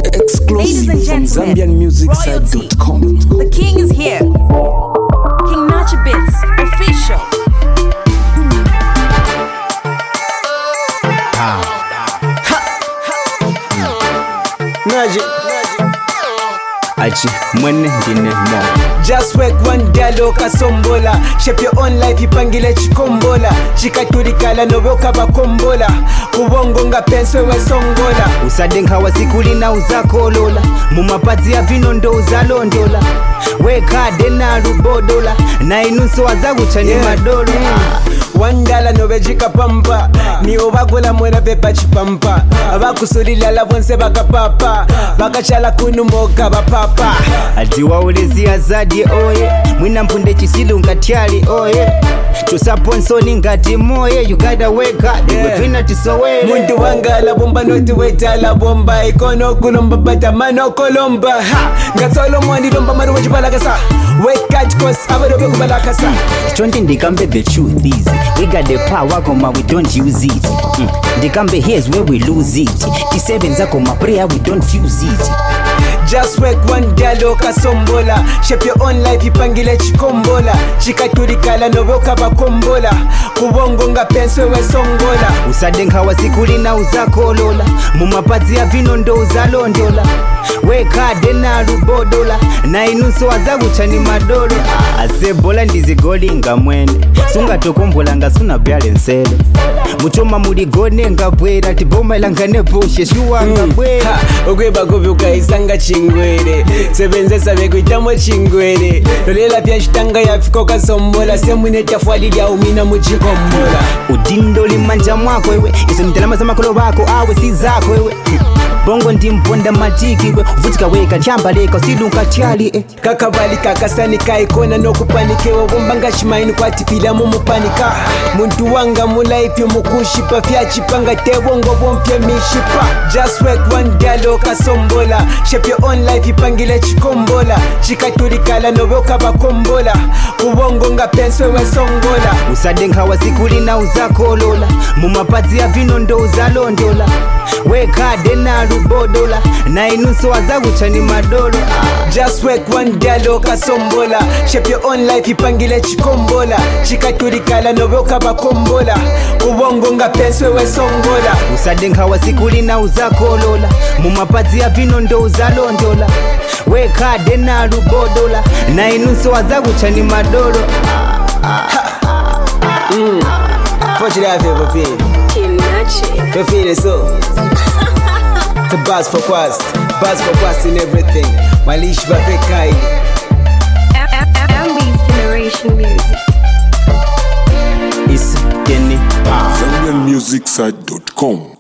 Exclusive and from gentlemen, ZambianMusicSite.com. The king is here. King Nacha Bits, official. Naji Achi mwene ndine mo. Just work one dialo kasombola. Shape your own life ipangile chikombola. Chikaturikala novoka bakombola. Kubongo nga penswe wesongola. Usadenga wasikuli na uzakolola. Mumapazi ya vino ndo uzalondola. Weka dena rubodola. Na inuso wazaguchani madolo. Wandala novejika pampa. Ni ovagola mwena pepa chipampa. Abakusulila la bonse baka papa. Baka chala kunu moka bapapa. Ati waulezi azadi oye. Mwina mpunde chisilu ngatiali oye. Tusaponsoni ngati moye. You gotta wake up. Diwe vina tisowele. Muntu wanga la bomba noti weta la bomba. Ikono kulomba bata mano kolomba. Ngasolo mwani lomba manu wajibalakasa. Wake up cause abadobe kubalakasa. Chonde ndikambe the truth easy. We got the power koma we don't use it. Ndikambe here's where we lose it. T7 zako ma prayer we don't fuse it. Just work one dialo kasombola. Shape your own life ipangile chikombola. Chikaturikala novoka bakombola. Kubongo nga penswe wesongola. Usadenga wasikuli na uzakolola. Mumapazi ya vino ndo uzalondola. Weka dena rubodola. Na inuso wazaguchani madolo. Asebola ndizigoli nga mwene. Sunga tokombola nga suna byalensele. Muchoma muligone nga bwera. Tiboma ilangane bushe shuwa nga bwera. Ogweba gobi ukaisanga chingwere. Sebenzesa bekuitamo chingwere. Lolela pia shitanga ya fiko kasombola. Semune tafwali ya umina muchikombola. Udindoli manja mwako wewe. Iso mtalama za makolo bako awe si zako wewe. Bongo ndimponda matiki we. Uvutika weka chamba leka usilunga tiali Kakabali kakasani kaikona no kupanike. Wabombanga shimaini kwa tipila mumupanika. Muntu wanga mulaipi mukushipa. Fiachipanga tebongo bompye mishipa. Just work one dialo kasombola. Shape your own life ipangile chikombola. Chikaturikala novoka bakombola. Kubongo nga penswe wesongola. Usadenga wasikuli na uzakolola. Mumapazi ya vino ndo uzalondola. Weka dena rubodola. Na inuso wazaguchani madolo. Just work one dialo kasombola. Shape your own life ipangile chikombola. Chikaturikala novoka bakombola. Kubongo nga penswe wesongola. Usadenga wasikuli na uzakolola. Mumapazi ya vino ndo uzalondola. Weka dena rubodola. Na inuso wazaguchani madolo. What you have here for feel? King Nacha. For feel it so. To buzz for quest in everything. Malish Babekai. Ambi's generation music. Is Kenny ZambianMusicSite.com.